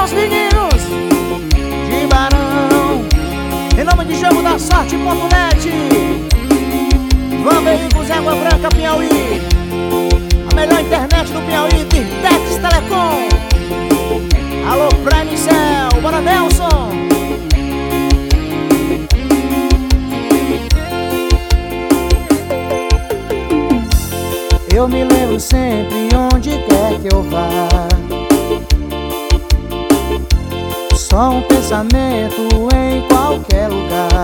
os meninos de Barão, em nome de Jogo da Sorte.net, Van Veículos Água Branca, Piauí, a melhor internet do Piauí, Virtex Telecom. Alô, Prime Cell, bora Nelson. Eu me lembro sempre onde quer que eu vá, só um pensamento em qualquer lugar.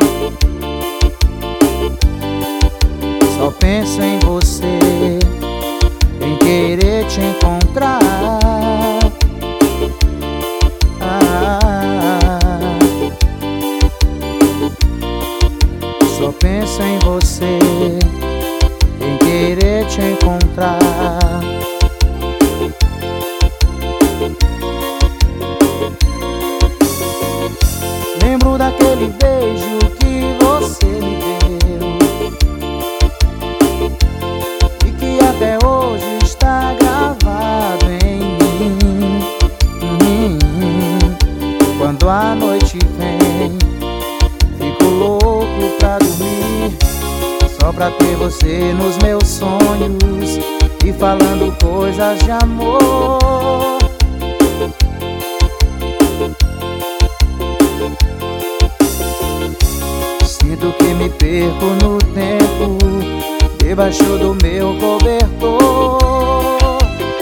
Só penso em você, em querer te encontrar. Só penso em você, em querer te encontrar. Lembro daquele beijo que você me deu e que até hoje está gravado em mim. Quando a noite vem, fico louco pra dormir, só pra ter você nos meus sonhos e falando coisas de amor. Sinto que me perco no tempo, debaixo do meu cobertor.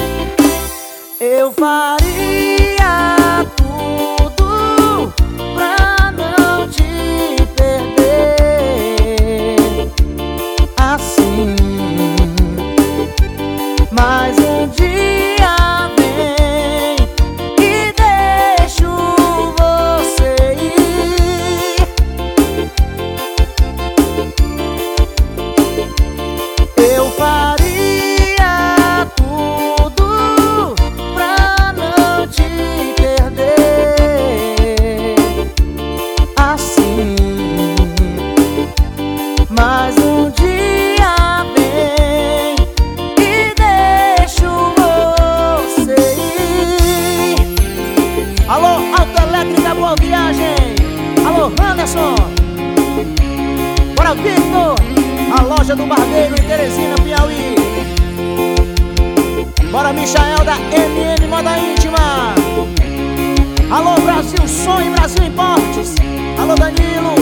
Eu faria tudo pra não te perder assim, mas um dia vem e deixo você ir. Eu faria tudo pra não te perder assim, mas um dia vem e deixo você ir. Alô, Autoelétrica Boa Viagem. Alô, Anderson. Bora, Victor. A loja do Barbeiro em Teresina, Piauí. Bora, Michael da MM Moda Íntima. Alô, Brasil Som e Brasil Importes. Alô, Danilo.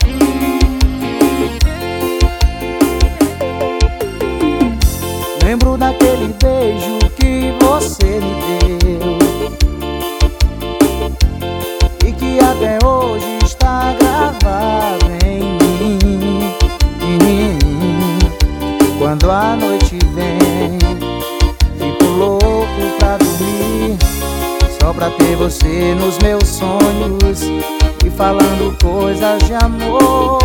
Lembro daquele beijo que você me deu e que até hoje está gravado em mim. Quando a noite vem, fico louco pra dormir, só pra ter você nos meus sonhos e falando coisas de amor.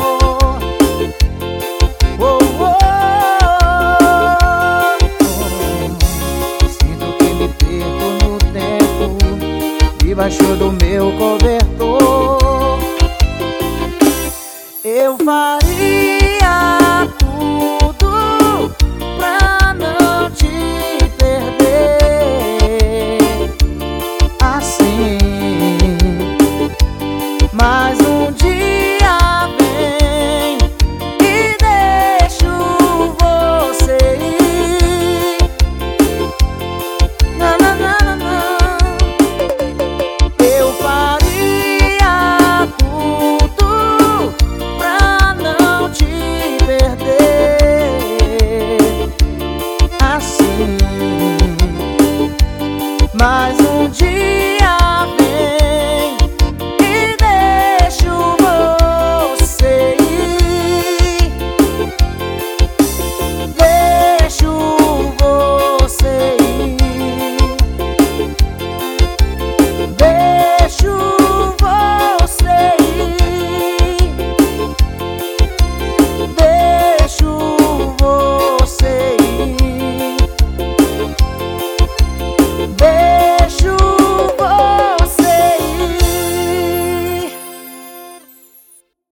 Oh, oh, oh. Sinto que me perco no tempo, debaixo do meu cobertor.